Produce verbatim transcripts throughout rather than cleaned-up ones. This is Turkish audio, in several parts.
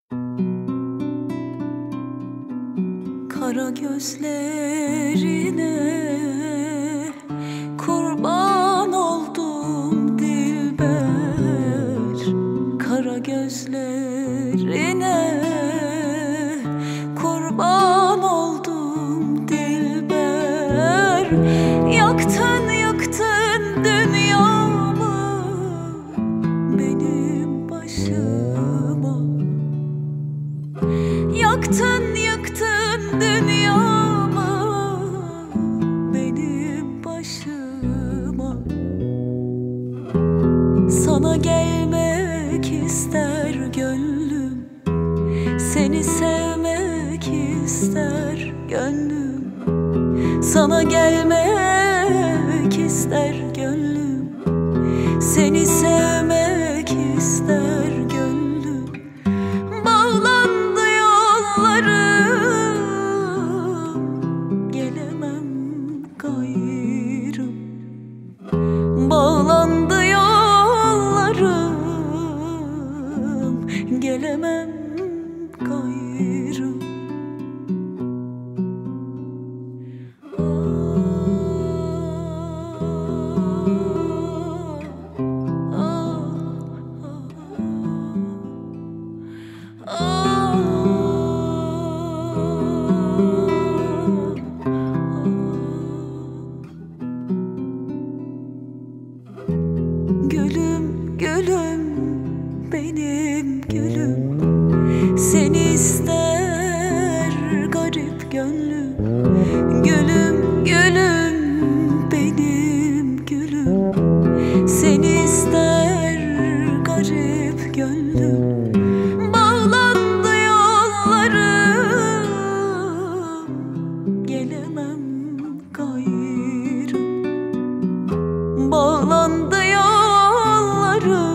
Kara gözlerine kurban oldum dilber. Kara gözlerine kurban oldum dilber. Yaktın yaktın dünyamı benim başıma. Yaktın yaktın dünyamı benim başıma. Sana gelmek ister gönlüm, seni sevmek ister gönlüm. Sana gelmek ister gönlüm, seni sevmek ister gönlüm. Bağlandı yollarım, gelemem gayrı. Bağlandı yollarım, gelemem gayrı. Gülüm, gülüm, benim gülüm, seni ister garip gönlüm. Gülüm, gülüm, benim gülüm, seni ister garip gönlüm. Bağlandı yollarım, gelemem gayrı. Bağlandı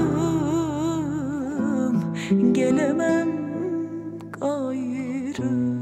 yollarım, gelemem gayrı.